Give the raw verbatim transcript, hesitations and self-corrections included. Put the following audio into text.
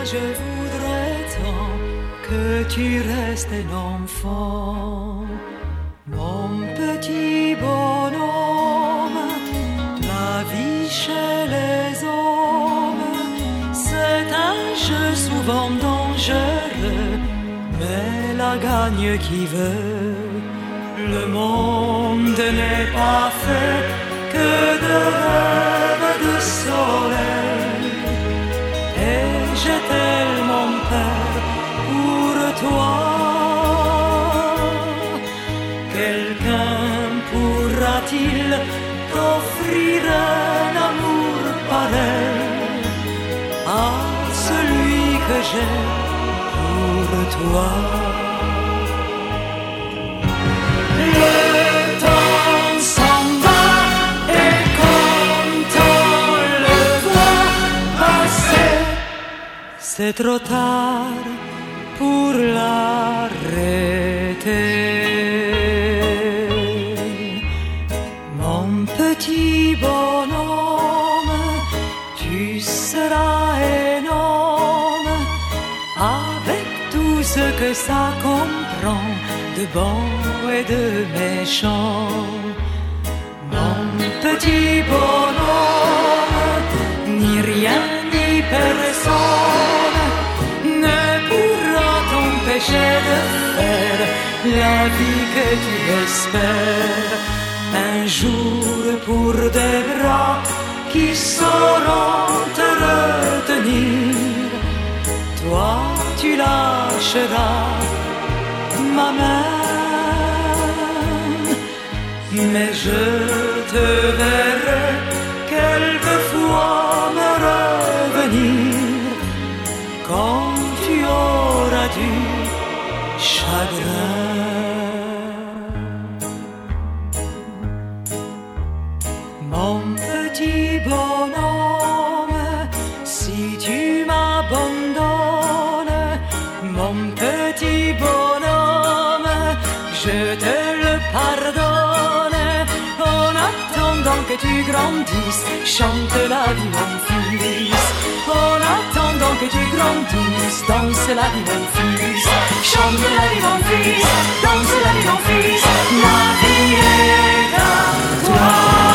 je voudrais tant que tu restes un enfant, mon petit bonhomme. La vie chez les hommes, c'est un jeu souvent dangereux, mais la gagne qui veut. Le monde n'est pas fait que de rêves de soleil, et j'ai tellement peur pour toi. Quelqu'un pourra-t-il t'offrir un amour pareil à celui que j'ai pour toi? Le temps s'en va et quand on le voit passer, c'est trop tard pour l'arrêter. Mon petit bonhomme, tu seras énorme avec tout ce que ça comprend de bon et de méchant. Mon petit bonhomme, ni rien ni personne ne pourra t'empêcher de faire la vie que tu espères. Un jour pour des bras qui sauront te retenir, toi tu lâcheras ma main, mais je te verrai quelquefois me revenir quand tu auras du chagrin. Mon petit bonhomme, si tu m'abandonnes, mon petit bonhomme, je te le pardonne. En attendant que tu grandisses, chante la vie mon fils. En attendant que tu grandisses, danse la vie mon fils. Chante la vie mon fils, danse la vie mon fils. La vie est à toi.